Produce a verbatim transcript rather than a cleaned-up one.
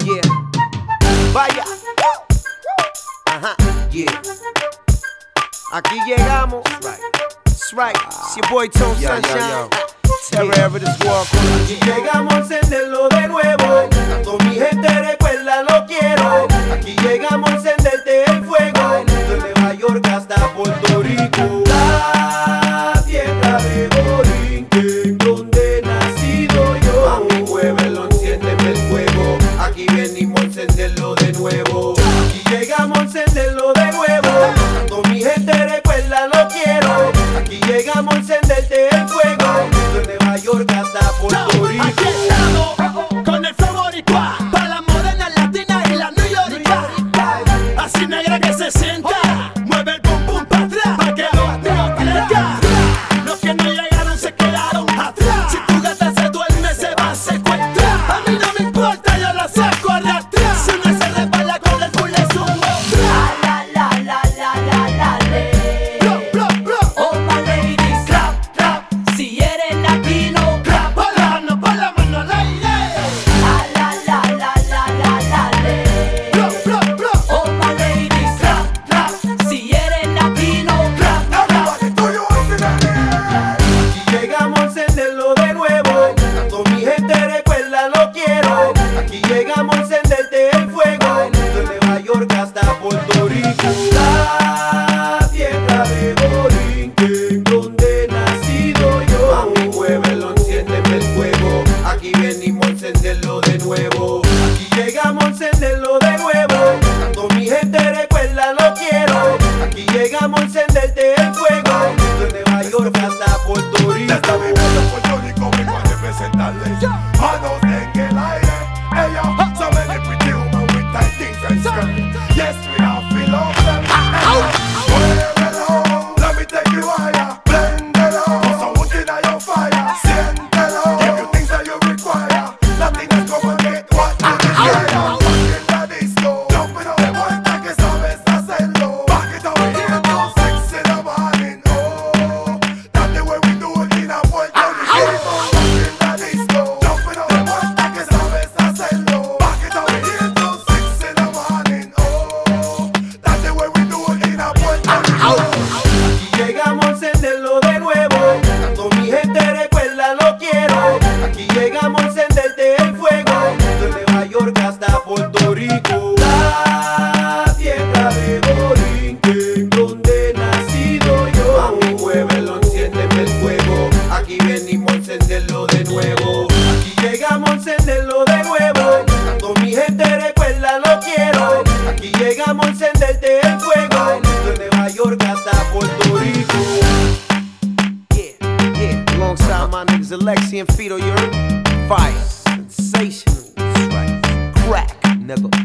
Yeah. Vaya. Ajá. Yeah. Aquí llegamos. That's right. It's your boy Tone Yo, yo, Sunshine. yo. Terror of this world. Aquí llegamos a encenderlo de nuevo. Tanto mi gente recuerda, lo quiero. Aquí llegamos a encenderte el fuego. De Nueva York hasta Puerto Rico. La tierra de Borinquen, donde he nacido yo. Mami, muévelo, enciéndeme el fuego. Aquí venimos a encenderlo de nuevo. Aquí llegamos a encenderlo de nuevo. Tanto mi gente recuerda, lo quiero. Aquí llegamos a encenderte el fuego. De Nueva York hasta Puerto Rico. Aquí estamos con el flow boricua, para las modernas latinas y las new yoricas. Así negra que se sienta, mueve el pum pum para atrás, para que los tíos crezcan. Los que no llegaron se quedaron atrás. Si tu gata se duerme se va a secuestrar. A mí no me importa, yo la saco a arrastrar. Si una se resbala con el full le sumo. La la la la la la le. Blo, blo, blo. All my ladies, clap, clap. Si eres latino, clap, Pon la mano, pon la mano al aire. la la la la la la la le. Blo, blo, blo. All my ladies, clap, clap. Si eres latino, clap, clap. Aquí llegamos a encenderlo de nuevo. Tanto mi gente recuerda, lo quiero. Aquí llegamos a encenderte el fuego. De Nueva York hasta Puerto Rico. La tierra de Borinquen, donde he nacido yo. Mami, muévelo, enciéndeme el fuego. Aquí venimos a encenderlo de nuevo. Aquí llegamos a encenderlo de nuevo. Tanto mi gente recuerda, lo quiero. Aquí llegamos a encenderte el fuego. De Nueva York hasta Puerto Rico. Desde mi pueblo Puerto Rico vengo a representarles. Manos en el aire. Ella, so many pretty women with tight things and skirt. Yes, we have feel of them. Muévelo, let me take you higher. Blendelo, put some wood in your fire. Siéntelo, give you things that you require. Nothing is gonna get what you desire. Back in the disco, jumping up de vuelta que sabes hacerlo. Back it up here till six in the morning. Oh, that's the way we do it in a Puerto Rico. Back in the disco, jumping up de vuelta que sabes hacerlo. Back it up here till six in the morning. Oh, that's the way we do it in a Puerto Rico. Aquí llegamos a encenderlo de nuevo. Tanto mi gente recuerda, lo quiero. Aquí llegamos a encenderte el fuego. De Nueva York hasta Puerto Rico. La tierra de Borinquen, donde he nacido yo. Mami, muévelo, enciéndeme el fuego. Aquí venimos a encenderlo de nuevo. Aquí llegamos a encenderlo de nuevo. Tanto mi gente recuerda, lo quiero. Aquí llegamos a encenderte el fuego. De Nueva York hasta Puerto Rico. Yeah, yeah. Alongside my niggas Alexi and Fido, you heard? Fire. Sensational. That's right. Crack, nigga.